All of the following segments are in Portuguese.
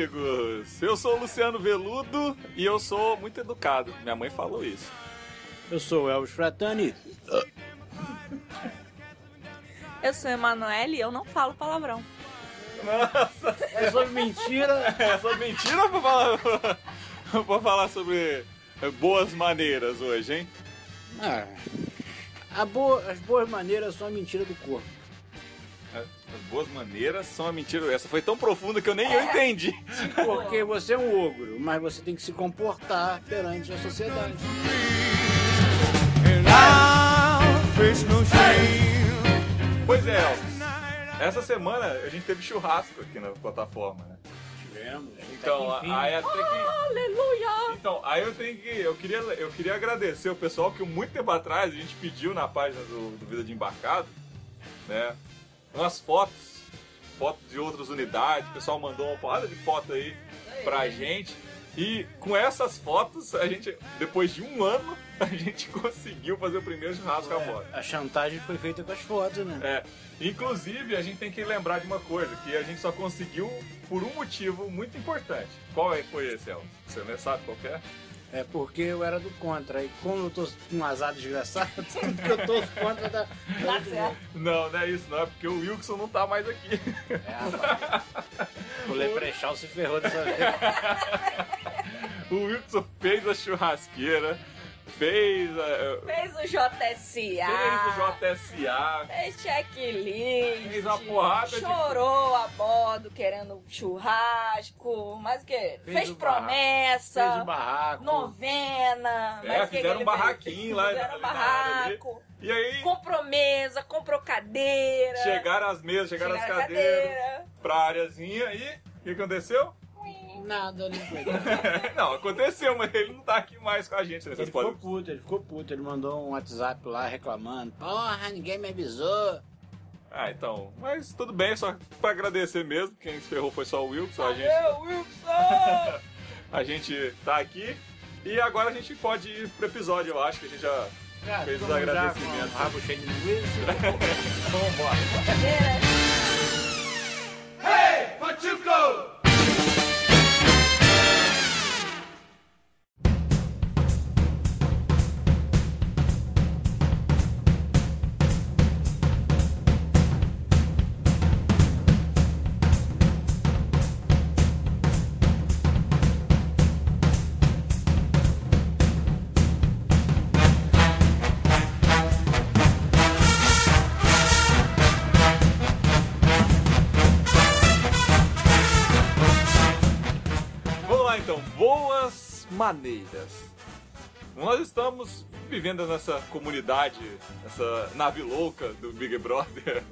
amigos! Eu sou o Luciano Veludo e eu sou muito educado. Minha mãe falou isso. Eu sou o Elvis Fratani. Eu sou a Emanuele e eu não falo palavrão. Nossa! É sobre mentira. É sobre mentira pra falar sobre boas maneiras hoje, hein? As boas maneiras são a mentira do corpo. As boas maneiras são a mentira. Essa foi tão profunda que eu nem eu entendi. Porque você é um ogro, mas você tem que se comportar perante a sociedade. Pois é, Elvis. Essa semana a gente teve churrasco aqui na plataforma, né? Tivemos. Então, aí até que... Aleluia! Então, aí eu queria agradecer o pessoal que muito tempo atrás a gente pediu na página do Vida de Embarcado, né? Umas fotos de outras unidades, o pessoal mandou uma porrada de foto aí pra gente. E com essas fotos, a gente, depois de um ano, a gente conseguiu fazer o primeiro churrasco a bordo. A chantagem foi feita com as fotos, né? Inclusive, a gente tem que lembrar de uma coisa, que a gente só conseguiu por um motivo muito importante. Qual foi esse, Elvis? Você não sabe qual que é? É porque eu era do contra. E como eu tô com um azar desgraçado, tudo que eu tô contra da... Tá certo. Não é isso, não. É porque o Wilson não tá mais aqui. O Leprechal se ferrou dessa vez. O Wilson fez a churrasqueira, fez Fez o JSA. Fez checklist. Fez uma porrada de... Chorou a bordo querendo churrasco. Mas o quê? Fez promessa. Fez o barraco. Novena. Mas fizeram um barraquinho lá. Fizeram um barraco. E aí... Comprou mesa, comprou cadeira. Chegaram as mesas, chegaram as cadeiras pra áreazinha e o que aconteceu? Nada, né? Não, aconteceu, mas ele não tá aqui mais com a gente. Né? Ele ficou puto. Ele mandou um WhatsApp lá reclamando. Porra, ninguém me avisou. Então. Mas tudo bem, só pra agradecer mesmo. Quem se ferrou foi só o Wilson. Wilson! A gente tá aqui. E agora a gente pode ir pro episódio, eu acho que a gente já fez os agradecimentos. Rabo cheio de linguiça. Vamos embora. Hey, Pachuco! Boas maneiras. Nós estamos vivendo nessa comunidade, nessa nave louca do Big Brother.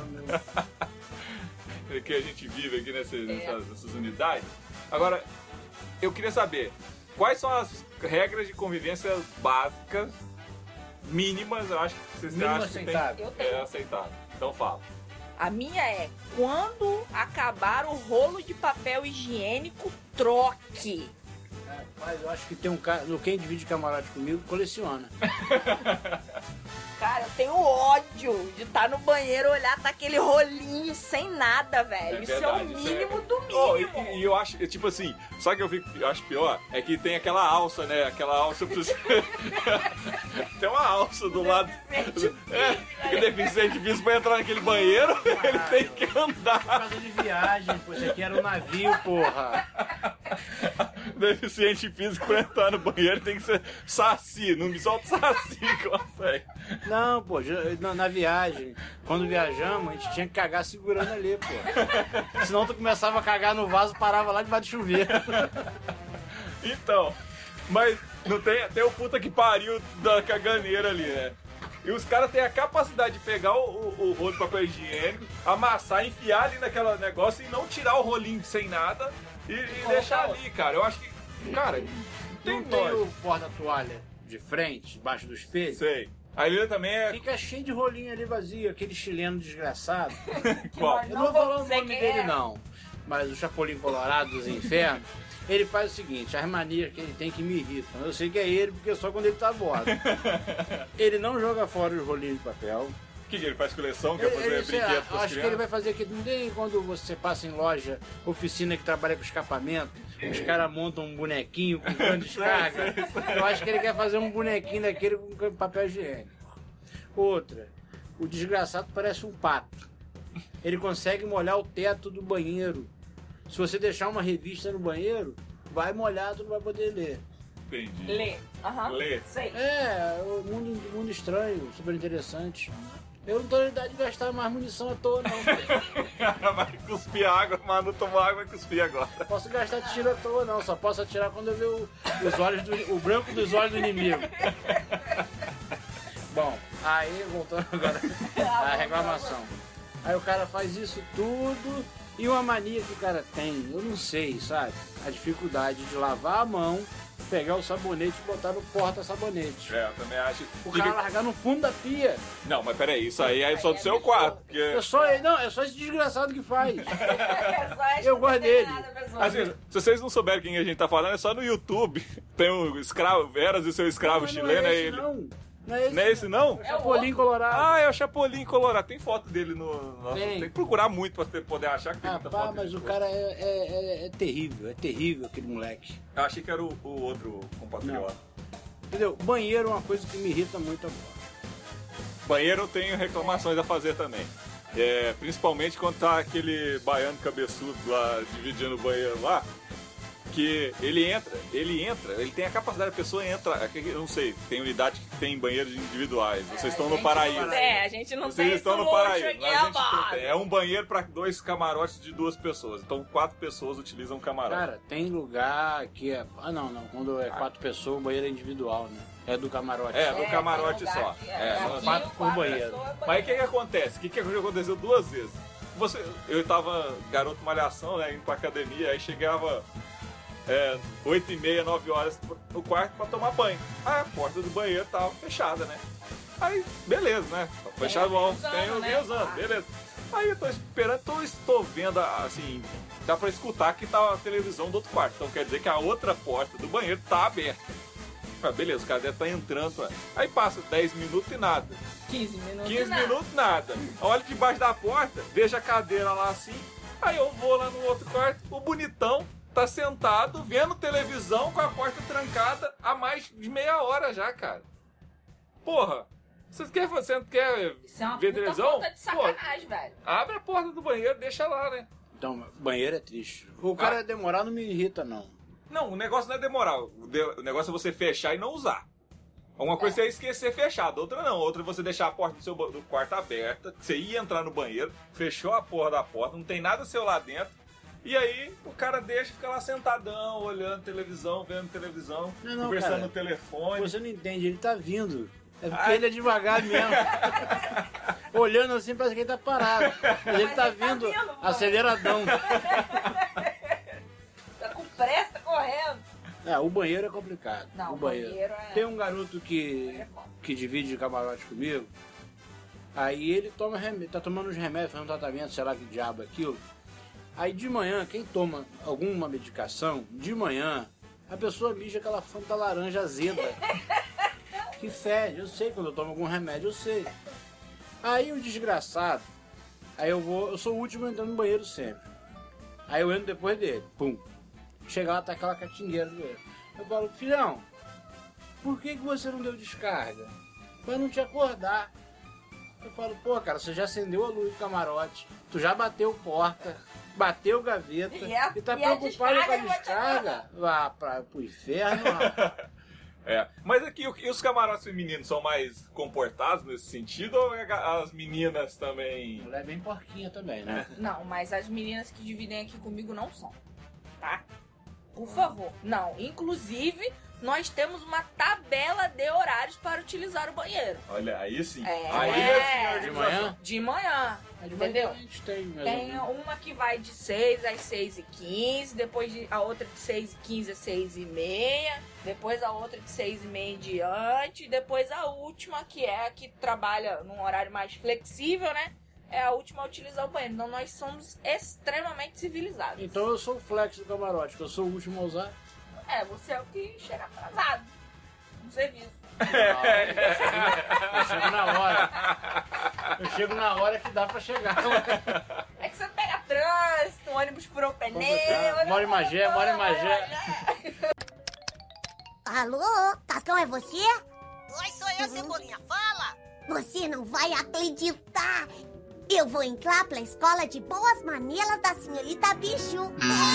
Que a gente vive aqui nessas unidades. Agora, eu queria saber, quais são as regras de convivência básicas, mínimas, eu acho que vocês acham que é aceitável. Então fala. A minha é, quando acabar o rolo de papel higiênico, troque. Mas eu acho que tem um cara, quem divide camarote comigo, coleciona. Cara, eu tenho ódio de estar no banheiro, olhar, tá aquele rolinho sem nada, velho. Isso é o mínimo do mínimo. E eu acho, tipo assim, só que eu acho pior, é que tem aquela alça, né? Aquela alça tem uma alça do lado. O deficiente físico pra entrar naquele banheiro, ele tem que andar. Por causa de viagem, pô, isso aqui era um navio, porra. Deficiente físico pra entrar no banheiro tem que ser saci, não me solta saci que consegue. Não, pô, na viagem, quando viajamos, a gente tinha que cagar segurando ali, pô. Senão tu começava a cagar no vaso, parava lá debaixo do chuveiro. Então, mas não tem até o puta que pariu da caganeira ali, né? E os caras têm a capacidade de pegar o rolo de papel higiênico, amassar, enfiar ali naquele negócio e não tirar o rolinho sem nada e deixar ali, cara. Eu acho que, cara, não tem o porta-toalha de frente, debaixo do espelho? Sei. A Lila também é... Fica cheio de rolinho ali vazio, aquele chileno desgraçado. Qual? Eu não vou falar o nome dele, não. Mas o Chapolin Colorado dos Infernos, ele faz o seguinte, as manias que ele tem que me irritam. Eu sei que é ele, porque é só quando ele tá a bordo. Ele não joga fora os rolinhos de papel, que ele faz coleção? Quer fazer brinquedo com as acho que ele vai fazer aqui. Não tem quando você passa em loja, oficina que trabalha com escapamento, os caras montam um bonequinho com grande descarga. Eu acho que ele quer fazer um bonequinho daquele com papel higiênico. Outra, o desgraçado parece um pato. Ele consegue molhar o teto do banheiro. Se você deixar uma revista no banheiro, vai molhar, tu não vai poder ler. Entendi. Lê. Lê. Sei. O mundo estranho, super interessante. Eu não tô na idade de gastar mais munição à toa, não. Vai cuspir água, Manu tomou água e cuspir agora. Não posso gastar tiro à toa, não. Só posso atirar quando eu ver o branco dos olhos do inimigo. Bom, aí voltando agora à reclamação. Aí o cara faz isso tudo e uma mania que o cara tem, eu não sei, sabe? A dificuldade de lavar a mão, pegar o sabonete e botar no porta-sabonete. Eu também acho. O cara largar no fundo da pia. Não, mas peraí, isso aí é só do seu quarto. Porque... É só esse desgraçado que faz. Eu gosto dele. Assim, se vocês não souberem quem a gente tá falando, é só no YouTube. Tem o escravo, Veras e seu escravo chileno, é ele. Não é esse, não é esse, não? É o Chapolin Colorado. Ah, é o Chapolin Colorado. Tem foto dele no... Tem que procurar muito pra poder achar que tem muita foto. Mas o cara é terrível aquele moleque. Eu achei que era o outro compatriota. Entendeu? Banheiro é uma coisa que me irrita muito agora. Banheiro eu tenho reclamações a fazer também. Principalmente quando tá aquele baiano cabeçudo lá, dividindo o banheiro lá. Que ele tem a capacidade, a pessoa entra, eu não sei, tem unidade que tem banheiros individuais, vocês estão no paraíso. A gente não vocês tem estão no luxo paraíso. aqui, A gente tem. É um banheiro para 2 camarotes de 2 pessoas, então 4 pessoas utilizam um camarote. Cara, tem lugar que é... não, quando é 4 pessoas, o banheiro é individual, né? É do camarote. É, do camarote só. São 4 por banheiro. Mas aí o que acontece? O que aconteceu 2 vezes? Eu tava garoto malhação, né, indo pra academia, aí chegava... 8h30, 9 horas no quarto pra tomar banho. A porta do banheiro tava fechada, né? Aí, beleza, né? Fechado, bom, tem alguém usando, beleza. Aí eu tô esperando, estou vendo, assim, dá pra escutar que tá a televisão do outro quarto. Então quer dizer que a outra porta do banheiro tá aberta. Beleza, o cara deve estar entrando. Aí passa 10 minutos e nada. 15 minutos 15 minutos nada. Olha debaixo da porta, vejo a cadeira lá assim. Aí eu vou lá no outro quarto, o bonitão tá sentado, vendo televisão com a porta trancada há mais de meia hora já, cara. Porra, você quer ver televisão? Falta de sacanagem, velho. Abre a porta do banheiro, deixa lá, né? Então, banheiro é triste. O cara demorar não me irrita, não. Não, o negócio não é demorar. O negócio é você fechar e não usar. Uma coisa é esquecer fechado, outra não. Outra é você deixar a porta do quarto aberta, você ia entrar no banheiro, fechou a porra da porta, não tem nada seu lá dentro. E aí o cara fica lá sentadão, olhando televisão, vendo televisão, conversando cara, no telefone. Você não entende, ele tá vindo. É porque ele é devagar mesmo. Olhando assim, parece que ele tá parado. Mas ele tá vindo aceleradão. Tá com pressa, correndo. O banheiro é complicado. Não, o banheiro é... Tem um garoto que divide camarote comigo. Aí ele tá tomando uns remédios, fazendo um tratamento, sei lá que diabo é aquilo. Aí de manhã, quem toma alguma medicação, de manhã, a pessoa mija aquela Fanta laranja azeda. Que fede, eu sei, quando eu tomo algum remédio, eu sei. Aí o desgraçado, eu sou o último a entrar no banheiro sempre. Aí eu entro depois dele, pum. Chega lá, tá aquela catingueira do banheiro. Eu falo, filhão, por que você não deu descarga? Pra não te acordar. Eu falo, pô, cara, você já acendeu a luz do camarote, tu já bateu porta, bateu gaveta e tá preocupado com a descarga? Vá pro inferno, rapaz. Mas aqui, e os camarotes femininos são mais comportados nesse sentido ou as meninas também? Mulher é bem porquinha também, né? Não, mas as meninas que dividem aqui comigo não são, tá? Por favor. Não, inclusive, nós temos uma tabela de horários para utilizar o banheiro. Olha, aí sim. De manhã? De manhã. Entendeu? A gente tem uma que vai de 6 às 6h15, depois a outra de 6h15 às 6h30, depois a outra de 6h30 em diante, depois a última, que é a que trabalha num horário mais flexível, né? É a última a utilizar o banheiro. Então nós somos extremamente civilizados. Então eu sou o flex do camarote, que eu sou o último a usar. Você é o que chega atrasado no serviço. Eu chego na hora. Eu chego na hora que dá pra chegar. É que você pega trânsito, o ônibus furou o pneu. Mora em Magé. Alô? Cascão, é você? Oi, sou eu, Cebolinha. Fala! Você não vai acreditar! Eu vou entrar pra escola de boas maneiras da senhorita Bicho.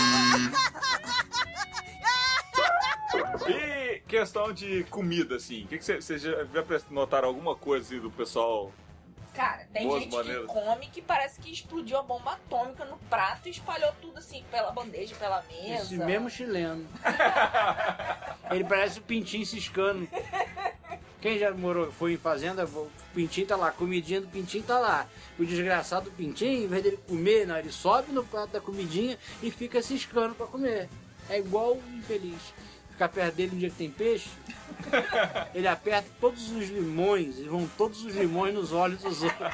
E questão de comida, assim, o que vocês já notaram alguma coisa assim, do pessoal? Cara, tem Boas gente maneiras. que come que parece que explodiu a bomba atômica no prato e espalhou tudo assim pela bandeja, pela mesa. Esse mesmo chileno. Ele parece o pintinho ciscando. Quem já foi em fazenda, o pintinho tá lá, a comidinha do pintinho tá lá. O desgraçado do pintinho, em vez dele comer, não, ele sobe no prato da comidinha e fica ciscando pra comer. É igual o infeliz. Ficar perto dele um dia que tem peixe, ele aperta todos os limões e vão todos os limões nos olhos dos outros.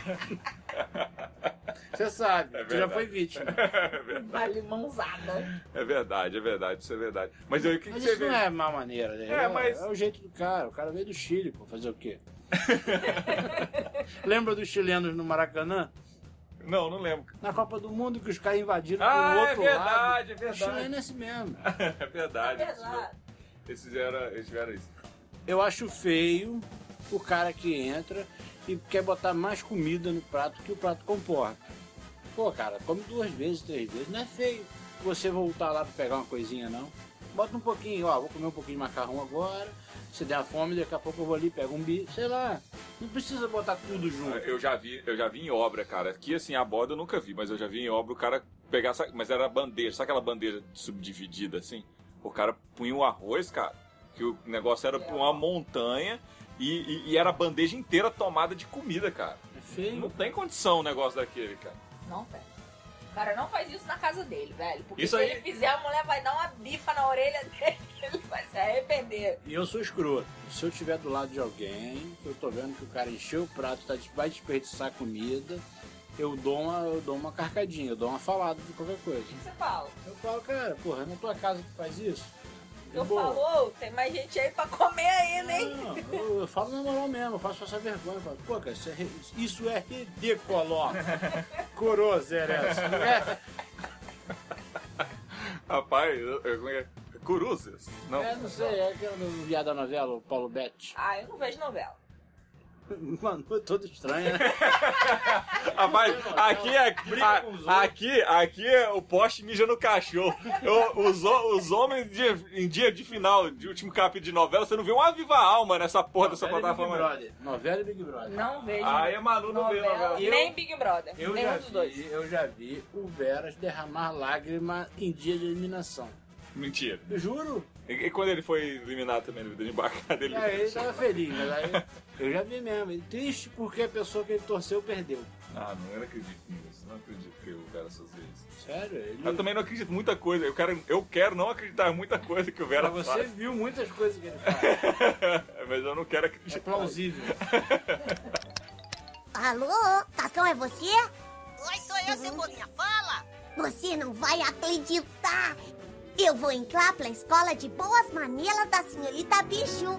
Você sabe, você já foi vítima. Uma limãozada. É verdade, isso é verdade. Mas o que Mas você isso vê? não é má maneira, né? Mas- É o jeito do cara. O cara veio do Chile, pô, fazer o quê? Lembra dos chilenos no Maracanã? Não lembro. Na Copa do Mundo que os caras invadiram Ah, pro é outro verdade, lado. é verdade. O chileno é esse mesmo. É verdade. É verdade. Eles fizeram isso. Eu acho feio o cara que entra e quer botar mais comida no prato que o prato comporta. Pô, cara, come 2 vezes, 3 vezes, não é feio você voltar lá pra pegar uma coisinha, não. Bota um pouquinho, ó, vou comer um pouquinho de macarrão agora, se der fome, daqui a pouco eu vou ali, pego um bife, sei lá. Não precisa botar tudo junto. Eu já vi em obra, cara. Aqui, assim, a borda eu nunca vi, mas eu já vi em obra o cara pegar, mas era bandeja, sabe aquela bandeja subdividida, assim? O cara punha o arroz, cara, que o negócio era uma montanha e era a bandeja inteira tomada de comida, cara. É feio. Não tem condição um negócio daquele, cara. Não tem. O cara não faz isso na casa dele, velho. Porque Isso se aí- ele fizer, a mulher vai dar uma bifa na orelha dele que ele vai se arrepender. E eu sou escroto. Se eu estiver do lado de alguém, que eu tô vendo que o cara encheu o prato, vai desperdiçar comida, eu dou uma carcadinha, eu dou uma falada de qualquer coisa. O que você fala? Eu falo, cara, porra, é na tua casa que faz isso? De Eu boa. falo, tem mais gente aí pra comer ainda, hein? Não, eu falo na moral mesmo, eu faço essa vergonha. Eu falo, pô, cara, isso é ridículo. Corozeres. Rapaz, como é? Curuzes? Não. Não sei, é aquele viado da novela, o Paulo Betti. Ah, eu não vejo novela. Mano, é todo estranho, né? Rapaz, aqui é o poste mija no cachorro. Os homens em dia de final, de último capítulo de novela, você não vê uma viva alma nessa porra dessa plataforma. Novela e Big Brother. Não vejo Aí a Manu não vê novela. nem Big Brother. Eu nenhum dos dois. já vi o Veras derramar lágrima em dia de eliminação. Mentira. Eu juro. E quando ele foi eliminado também no Vida de Embarcada, ele... Ele tava feliz, mas aí eu já vi mesmo. Ele triste porque a pessoa que ele torceu perdeu. Ah, não, eu não acredito nisso. Não acredito que o Vera fez isso. Sério? Ele... Eu também não acredito em muita coisa. Eu quero não acreditar em muita coisa que o Vera Mas faz. você viu muitas coisas que ele faz. Mas eu não quero É acreditar. plausível. Alô? Cascão, é você? Oi, sou eu, Cebolinha. Fala! Você não vai acreditar! Eu vou entrar pra escola de boas maneiras da senhorita Bicho.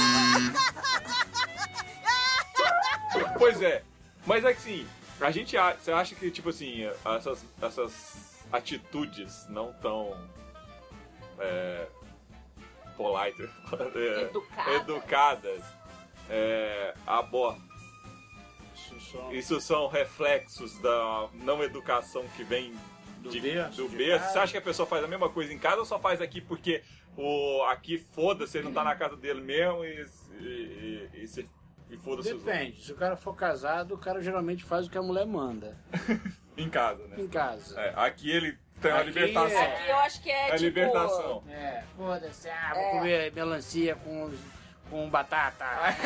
Pois é. Mas é que sim, você acha que, tipo assim, essas atitudes não tão polite, educadas abordam. Isso são reflexos da não educação que vem Do de berço, do de berço. casa. Você acha que a pessoa faz a mesma coisa em casa ou só faz aqui porque aqui foda-se, ele não tá na casa dele mesmo e foda-se os outros? Depende. Se o cara for casado, o cara geralmente faz o que a mulher manda. Em casa, né? Em casa. Aqui ele tem uma Aqui libertação. é- Aqui eu acho que é A tipo... libertação. Foda-se. Vou comer melancia com batata.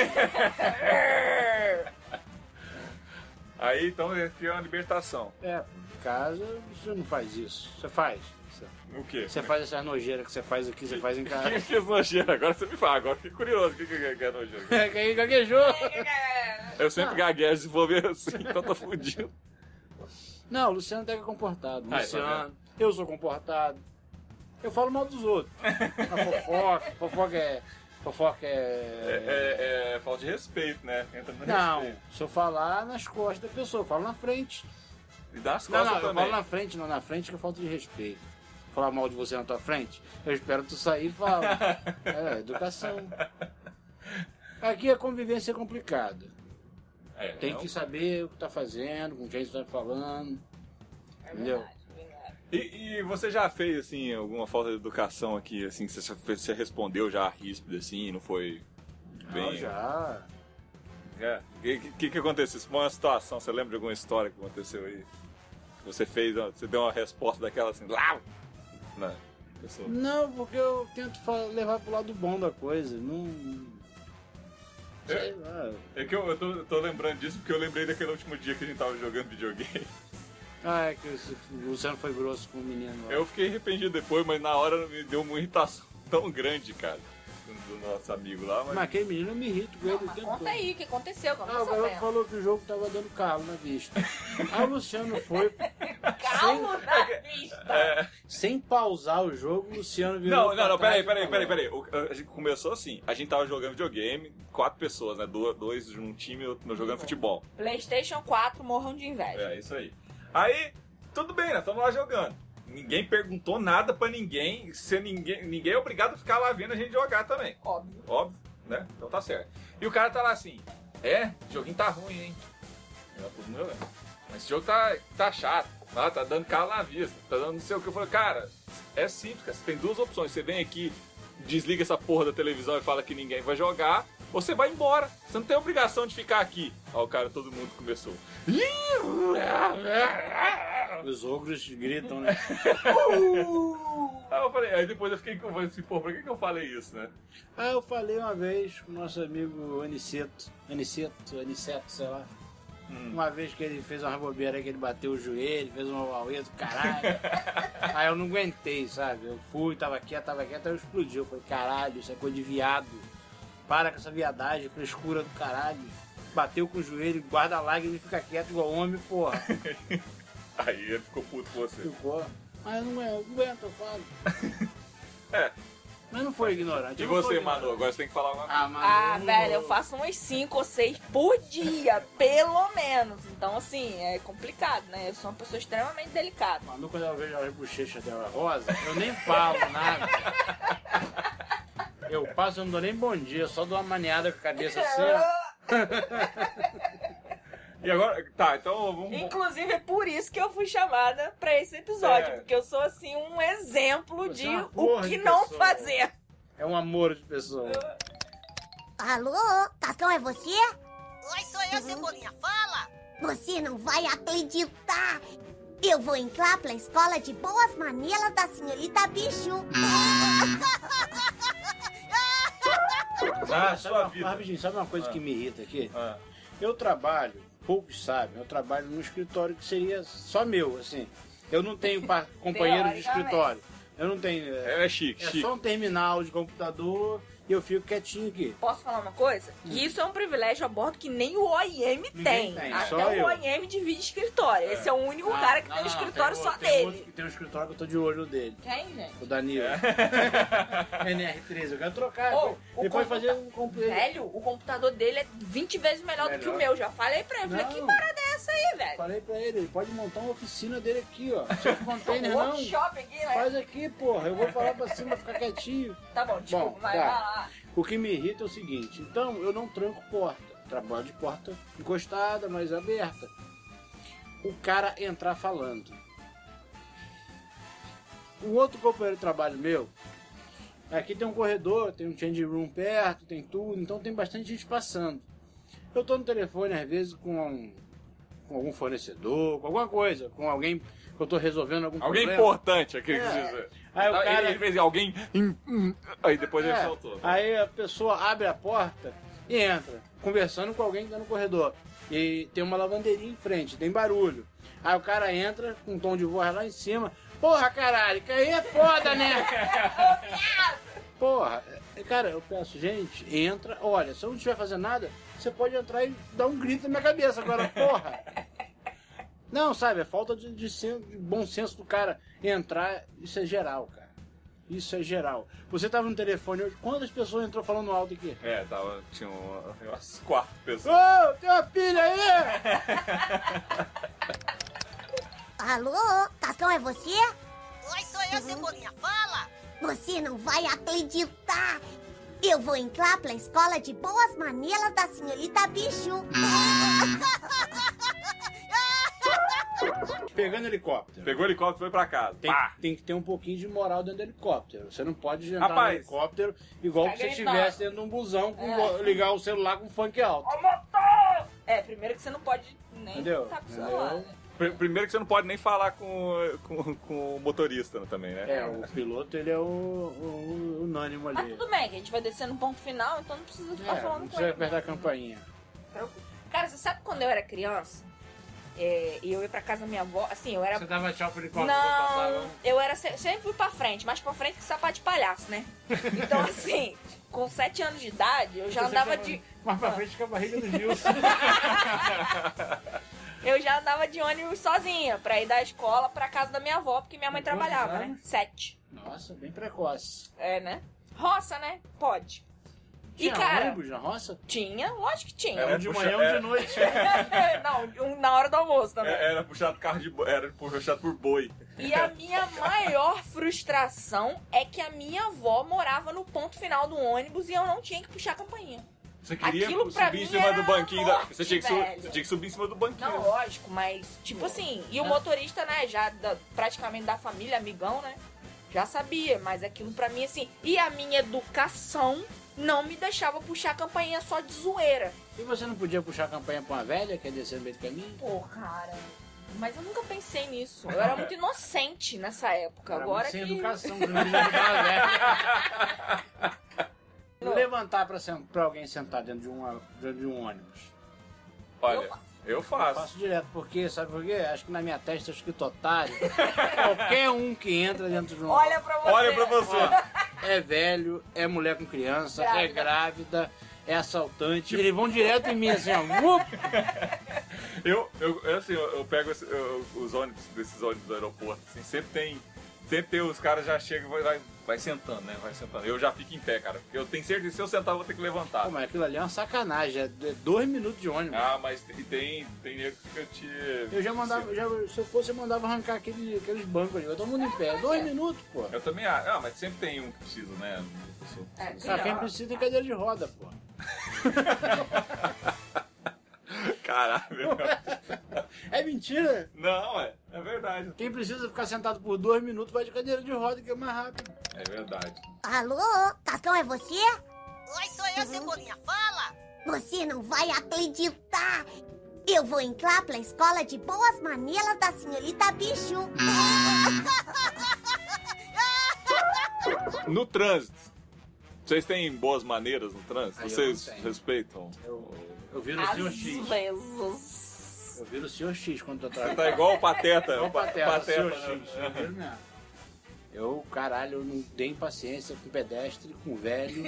Aí então aqui é uma libertação. Em casa você não faz isso. Você faz. O quê? Você faz essas nojeiras que você faz aqui, você faz em casa. Que é nojeira? Agora você me fala, agora fiquei curioso. O que é nojeira? Quem gaguejou? Eu sempre gaguejo se for ver assim, então tô fudido. Não, o Luciano até que é comportado. Tá Luciano, eu sou comportado. Eu falo mal dos outros. A fofoca é falta de respeito, né? Entra no Não, respeito. se eu falar nas costas da pessoa, eu falo na frente. E das Não, costas eu também. falo na frente, não na frente que é falta de respeito. Falar mal de você na tua frente, eu espero tu sair e falar. É, educação. Aqui a convivência é complicada. Tem que saber o que tá fazendo, com quem você tá falando. É Entendeu? verdade, verdade. E você já fez, assim, alguma falta de educação aqui, assim, que você respondeu já ríspido, assim, não foi bem... Não, já. O que aconteceu? Isso foi uma situação, você lembra de alguma história que aconteceu aí? Você deu uma resposta daquela assim, lá na pessoa. Não, porque eu tento levar pro lado bom da coisa. Não. Sei lá. É que eu tô lembrando disso porque eu lembrei daquele último dia que a gente tava jogando videogame. Ah, é que o Luciano foi grosso com o menino lá. Eu fiquei arrependido depois, mas na hora me deu uma irritação tão grande, cara, do nosso amigo lá. Mas aquele menino eu me irrito com ele Não, o mas tempo conta todo. aí o que aconteceu, que eu Ah, não o garoto sabendo. falou que o jogo tava dando calo na vista. Aí o Luciano foi, Calo na vista. sem pausar o jogo, o Luciano virou. Não, pra peraí. trás e falou. A gente começou assim, a gente tava jogando videogame, 4 pessoas, né? Dois de um time e outro jogando futebol. PlayStation 4, morram de inveja. É, isso aí. Aí, tudo bem, nós estamos lá jogando. Ninguém perguntou nada pra ninguém, ninguém é obrigado a ficar lá vendo a gente jogar também. Óbvio. Né? Então tá certo. E o cara tá lá assim, o joguinho tá ruim, hein? Eu, todo mundo jogando. Mas esse jogo tá chato, tá dando calo na vista, tá dando não sei o que. Eu falei, cara, é simples, cara. Você tem duas opções. Você vem aqui, desliga essa porra da televisão e fala que ninguém vai jogar, ou você vai embora. Você não tem obrigação de ficar aqui. Aí o cara, todo mundo começou. Os ogros gritam, né? Aí eu falei, aí depois eu fiquei com assim, pô, por que eu falei isso, né? Ah, eu falei uma vez com o nosso amigo Aniceto, sei lá. Uma vez que ele fez uma bobeira que ele bateu o joelho, fez uma auê do caralho. Aí eu não aguentei, sabe? Eu fui, tava quieto, aí eu explodi. Eu falei, caralho, isso é coisa de viado. Para com essa viadagem, frescura do caralho. Bateu com o joelho, guarda a lágrima e fica quieto igual homem, porra. Aí ele ficou puto com você. Ficou. Mas eu não aguento, eu falo. É. Mas não foi ignorante. E eu não sou você, ignorante. Manu? Agora você tem que falar uma coisa. Ah, Manu, Ah, não velho, vou. eu faço uns 5 ou 6 por dia, pelo menos. Então, assim, é complicado, né? Eu sou uma pessoa extremamente delicada. Manu, quando eu vejo as bochechas dela rosa, eu nem falo nada. Eu passo, eu não dou nem bom dia, só dou uma maniada com a cabeça assim, ó. E agora, tá, então vamos... Inclusive, é por isso que eu fui chamada pra esse episódio. É. Porque eu sou, assim, um exemplo Você de é uma o porra que de não pessoa. fazer. É um amor de pessoa. Alô? Cascão, é você? Oi, sou eu, Cebolinha. Fala! Você não vai acreditar! Eu vou entrar pra escola de boas maneiras da senhorita Bichu. Ah, Sabe sua uma, vida. rapidinho, sabe uma coisa que me irrita aqui? Ah. Eu trabalho, poucos sabem, eu trabalho num escritório que seria só meu, assim. Eu não tenho companheiro de Teoricamente. escritório. Eu não tenho... É chique, É chique. só um terminal de computador e eu fico quietinho aqui. Posso falar uma coisa? Que isso é um privilégio a bordo que nem o OIM tem. tem, Até só o eu. OIM divide escritório. Esse é o único cara que tem um escritório só tem dele. Outro que tem um escritório que eu tô de olho dele. Quem, gente? O Danilo. NR13, eu quero trocar. Ô, ele o pode fazer um computador. Velho, o computador dele é 20 vezes melhor do que o Melhor. meu. Já falei pra ele. Falei, Não. que parada é essa aí, velho? Falei pra ele pode montar uma oficina dele aqui, ó. Sem container, Um não. workshop aqui, né? Faz aqui, porra. Eu vou falar pra cima, ficar quietinho. Tá bom, desculpa, Bom, vai tá. lá. O que me irrita é o seguinte, então eu não tranco porta. Trabalho de porta encostada, mas aberta. O cara entrar falando. O outro companheiro de trabalho meu, aqui tem um corredor, tem um change room perto, tem tudo, então tem bastante gente passando. Eu tô no telefone às vezes com algum fornecedor, com alguma coisa, com alguém que eu tô resolvendo algum Alguém problema. importante, aquele que É. dizer. Aí o cara- Ele fez alguém... Aí depois ele É, soltou. aí a pessoa abre a porta e entra, conversando com alguém que tá no corredor. E tem uma lavanderinha em frente, tem barulho. Aí o cara entra com um tom de voz lá em cima. Porra, caralho, que aí é foda, né? Porra, cara, eu peço, gente, entra, olha, se eu não estiver fazendo nada, você pode entrar e dar um grito na minha cabeça. Agora, porra! Não, sabe, é falta de bom senso do cara entrar, isso é geral, cara. Isso é geral. Você tava no telefone hoje, quantas pessoas entrou falando alto aqui? Tinha umas 4 pessoas. Ô, tem uma pilha aí! Alô? Cascão, é você? Oi, sou eu, Cebolinha. Fala! Você não vai acreditar! Eu vou entrar pra escola de boas maneiras da senhorita Bicho. Pegando helicóptero. Pegou o helicóptero e foi pra casa. Tem que ter um pouquinho de moral dentro do helicóptero. Você não pode entrar no Rapaz, helicóptero igual fica se você gritando. estivesse dentro de um busão com ligar o celular com funk alto. Primeiro que você não pode nem Entendeu? tá com o celular, né? Primeiro que você não pode nem falar com o motorista também, né? É, o piloto, ele é o unânimo Mas ali. tudo bem, que a gente vai descer no ponto final, então não precisa ficar Não falando com precisa ele. apertar a campainha. Cara, você sabe quando eu era criança? E eu ia pra casa da minha avó, assim, eu era... Você dava tchau pro helicóptero quando passava? Não, eu era sempre fui pra frente, mais pra frente que sapato de palhaço, né? Então, assim, com 7 anos de idade, eu já andava de... Mais pra frente com a barriga do Gilson. Eu já andava de ônibus sozinha, pra ir da escola pra casa da minha avó, porque minha mãe Quantos trabalhava, né? anos? 7. Nossa, bem precoce. É, né? Roça, né? Pode. Tinha E, cara, ônibus na roça? tinha, lógico que tinha. Era Um de puxa- manhã, um de noite. Não, na hora do almoço também. Era puxado carro de boi, era puxado por boi. E a minha maior frustração é que a minha avó morava no ponto final do ônibus e eu não tinha que puxar a campainha. Você queria Aquilo pra subir em mim cima era do banquinho morte, Você tinha velho. que subir em cima do banquinho. Não, lógico, mas tipo assim, e o motorista, né, já praticamente da família, amigão, né, já sabia, mas aquilo pra mim assim, e a minha educação não me deixava puxar a campainha só de zoeira. E você não podia puxar a campainha pra uma velha que ia descer no meio do caminho? Pô, cara, mas eu nunca pensei nisso. Eu era muito inocente nessa época. Era Agora muito sem que... educação, que não ia ajudar a velha. Levantar pra alguém sentar dentro de um ônibus. Olha, eu Eu faço. faço direto, porque, sabe por quê? Acho que na minha testa está escrito otário. Qualquer um que entra dentro de um Olha pra você. Olha pra você. Ó, é velho, é mulher com criança, é grávida, é assaltante. Eles vão direto em mim assim, ó. Eu pego os ônibus, desses ônibus do aeroporto, assim, sempre tem os caras já chegam e vai sentando, né? Vai sentando. Eu já fico em pé, cara. Porque eu tenho certeza que se eu sentar eu vou ter que levantar. Pô, mas aquilo ali é uma sacanagem, é 2 minutos de ônibus. Ah, mas tem nego que fica te... Eu já mandava, se eu fosse, eu mandava arrancar aqueles bancos ali. Todo mundo em pé. 2 minutos, pô. Eu também acho. Ah, mas sempre tem um que precisa, né? Ah, quem precisa tem cadeira de roda, pô. Caralho. É mentira? Não, é verdade. Quem precisa ficar sentado por 2 minutos vai de cadeira de roda, que é mais rápido. É verdade. Alô? Cascão, é você? Oi, sou eu, Cebolinha. Fala! Você não vai acreditar! Eu vou entrar pra escola de boas maneiras da senhorita Bicho. No trânsito, vocês têm boas maneiras no trânsito? Aí eu Vocês não tenho. respeitam? Eu viro o Às Sr. X. vezes. Eu viro o Sr. X quando tô atrás. Você tá igual o Pateta. Igual o Pateta, Sr. né? X. Eu viro mesmo. Eu não tenho paciência com pedestre, com velho.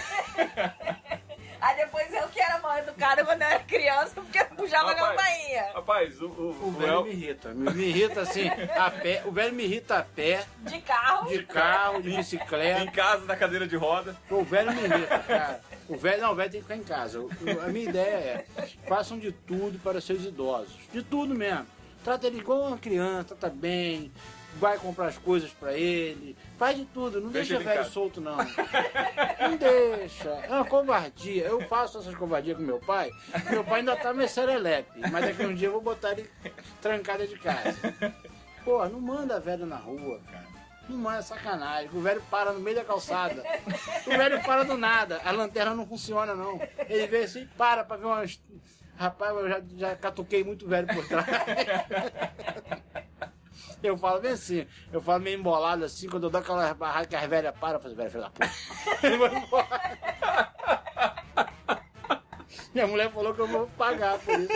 Aí depois eu que era mal educada quando eu era criança, porque eu puxava a Rapaz, campainha. Rapaz, O velho me irrita. Me irrita assim, a pé. O velho me irrita a pé, De carro. de carro, de em bicicleta. casa, na cadeira de roda. O velho me irrita, cara. O velho tem que ficar em casa. A minha ideia é, façam de tudo para seus idosos. De tudo mesmo. Trata ele igual uma criança, trata bem, vai comprar as coisas pra ele, faz de tudo, não Deixa deixa ele em velho casa. solto não. Não deixa, é uma covardia. Eu faço essas covardias com meu pai ainda tá meio serelepe, mas daqui a um dia eu vou botar ele trancado de casa. Pô, não manda velho na rua, cara. Não manda, sacanagem. O velho para no meio da calçada. O velho para do nada. A lanterna não funciona, não. Ele vê assim, para pra ver umas... Rapaz, eu já catuquei muito velho por trás. Eu falo bem assim, eu falo meio embolado assim, quando eu dou aquela barrada que as velhas param, eu falo, velho, filho da puta. Ele vai embora. Minha mulher falou que eu vou pagar por isso.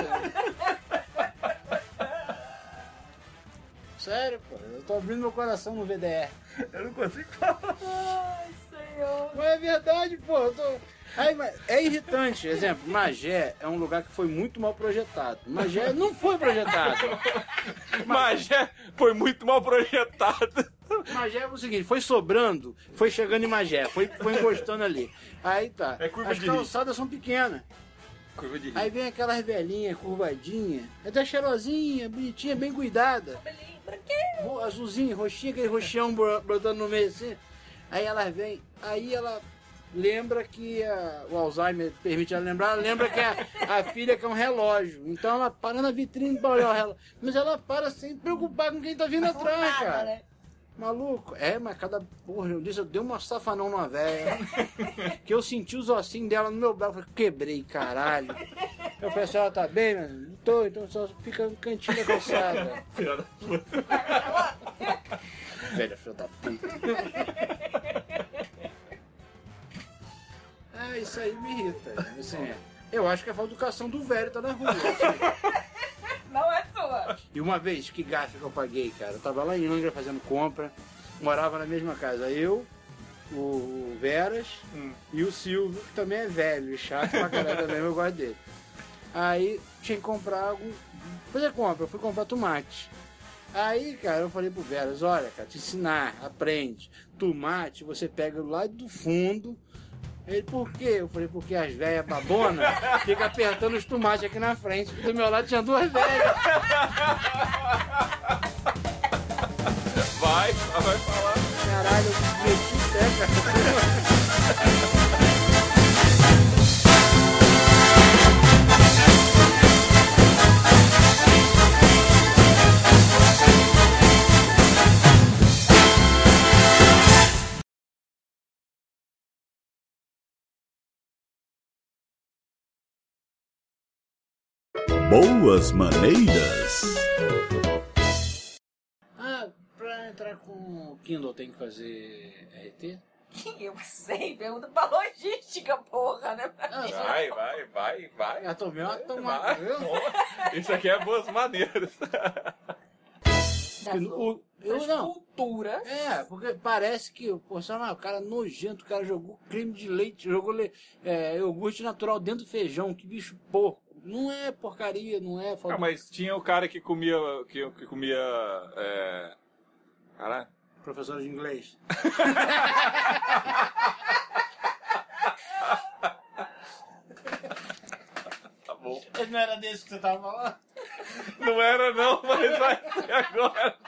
Sério, pô, eu tô abrindo meu coração no VDR. Eu não consigo falar. Ai, Senhor. Mas é verdade, pô, Aí, é irritante. Exemplo, Magé é um lugar que foi muito mal projetado. Magé não foi projetado. Magé foi muito mal projetado. Magé é o seguinte, foi sobrando, foi chegando em Magé, foi encostando ali. Aí tá. É curva As de calçadas são pequenas. Curva de Aí vem aquelas velhinhas curvadinhas, até cheirosinha, bonitinha, bem cuidada. Cabelinho branquinho. Azulzinho, roxinha, aquele roxão brotando no meio assim. Aí ela vem, aí ela lembra que o Alzheimer permite ela lembrar, ela lembra que a filha quer um relógio. Então ela para na vitrine pra olhar o relógio. Mas ela para sem preocupar com quem tá vindo atrás, Nada, cara. né? Maluco, mas cada porra, eu dei uma safanão numa velha. Que eu senti os ossinhos dela no meu braço, eu quebrei, caralho. Eu falei, a senhora tá bem, mas não tô, então só fica no cantinho da calçada. Filha da puta. Velha filha da puta. Isso aí me irrita. Assim, eu acho que a falta de educação do velho tá na rua. Assim. Não é sua. E uma vez, que gafe que eu paguei, cara. Eu tava lá em Angra fazendo compra, morava na mesma casa. Eu, o Veras e o Silvio, que também é velho e chato pra caralho também, eu gosto dele. Aí tinha que comprar fazer compra, eu fui comprar tomate. Aí, cara, eu falei pro Veras, olha, cara, te ensinar, aprende. Tomate, você pega lá do fundo. Ele, por quê? Eu falei, porque as velhas babonas ficam apertando os tomates aqui na frente. Do meu lado tinha duas velhas. Vai falar. Caralho, eu meti o pé, cara. Boas maneiras. Pra entrar com o Kindle tem que fazer RT? Eu sei, pergunta pra logística, porra, né? Vai. Eu tomei uma tomada, viu? Isso aqui é boas maneiras. Das culturas. Porque parece que, pô, sei lá, o cara nojento, o cara jogou creme de leite, jogou iogurte natural dentro do feijão, que bicho porco. Não é porcaria, não é... Mas tinha o cara que comia... Caralho. Professor de inglês. Tá bom. Não era desse que você tava falando? Não era não, mas vai ser agora.